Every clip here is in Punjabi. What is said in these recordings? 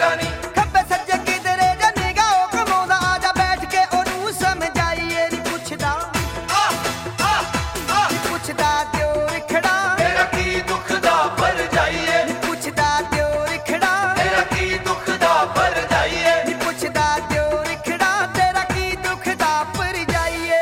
ਹੀਰਾ ਨੀ। ਖੱਬੇ ਸੱਜੇ ਕਿਧਰੇ ਜਾਂ ਨਿਗਾਹ ਉਹ ਕਮਾਉਂਦਾ, ਆ ਜਾ ਬੈਠ ਕੇ ਉਹਨੂੰ ਸਮਝਾਈਏ। ਨੀ ਪੁੱਛਦਾ ਨੀ ਪੁੱਛਦਾ ਦਿਓ ਰਿਖੜਾ, ਤੇਰਾ ਕੀ ਦੁੱਖ ਦਾ ਭਰ ਜਾਈਏ। ਨੀ ਪੁੱਛਦਾ ਦਿਓ ਰਿਖੜਾ, ਤੇਰਾ ਕੀ ਦੁੱਖ ਦਾ ਭਰ ਜਾਈਏ। ਨੀ ਪੁੱਛਦਾ ਦਿਓ ਰਿਖੜਾ, ਤੇਰਾ ਕੀ ਦੁੱਖ ਦਾ ਭਰ ਜਾਈਏ।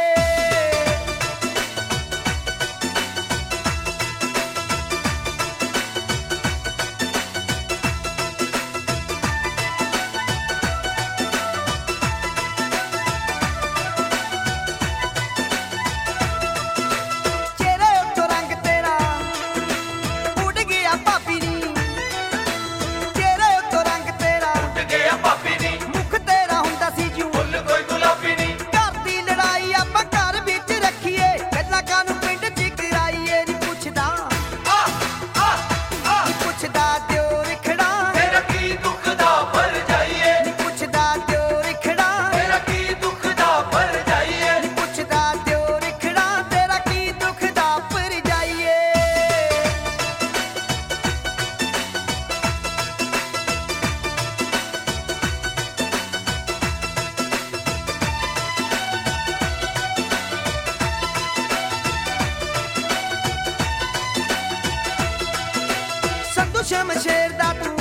ਚਿਹਰੇ ਉੱਤੋਂ ਰੰਗ ਤੇਰਾ ਉੱਡ ਗਿਆ ਭਾਬੀ ਨੀ, ਚਿਹਰੇ ਉੱਤੋਂ ਰੰਗ ਤੇਰਾ ਉੱਡ ਗਿਆ ਭਾਬੀ ਨੀ। ਮੁਖ ਤੇਰਾ ਹੁੰਦਾ ਸੀ ਜੂ, ਫੁੱਲ ਕੋਈ ਗੁਲਾਬੀ ਨੀ। ਘਰ ਦੀ ਲੜਾਈ ਆਪਾਂ ਘਰ ਵਿੱਚ ਰੱਖੀਏ, ਗੱਲਾਂ ਕਾਨੂੰ ਪਿੰਡ 'ਚ ਕਰਾਈਏ। ਨੀ ਪੁੱਛਦਾ ਨੀ ਪੁੱਛਦਾ ਦਿਓ ਰਿਖੜਾ, ਤੇਰਾ ਕੀ ਦੁੱਖ ਦਾ ਭਰ ਜਾਈਏ। ਨੀ ਪੁੱਛਦਾ ਦਿਓ ਰਿਖੜਾ, ਤੇਰਾ ਕੀ ਦੁੱਖ ਦਾ ਭਰ ਜਾਈਏ। ਨੀ ਪੁੱਛਦਾ ਦਿਓ ਰਿਖੜਾ, ਤੇਰਾ ਕੀ ਦੁੱਖ ਦਾ ਭਰ ਜਾਈਏ। ਸੰਧੂ ਸ਼ਮਸ਼ੇਰ ਦਾ ਤੂੰ